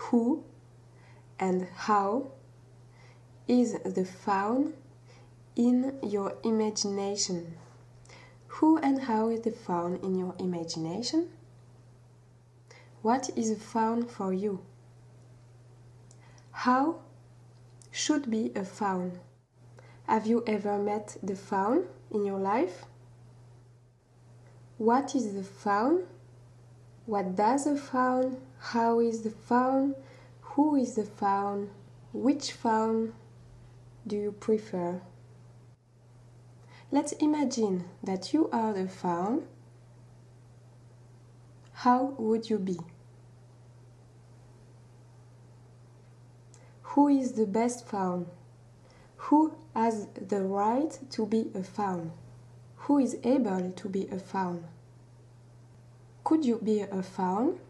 Who and how is the faun in your imagination? Who and how is the faun in your imagination? What is a faun for you? How should be a faun? Have you ever met the faun in your life? What is the faun? What does the faun? How is the faun? Who is the faun? Which faun do you prefer? Let's imagine that you are the faun. How would you be? Who is the best faun? Who has the right to be a faun? Who is able to be a faun? Could you be a faun?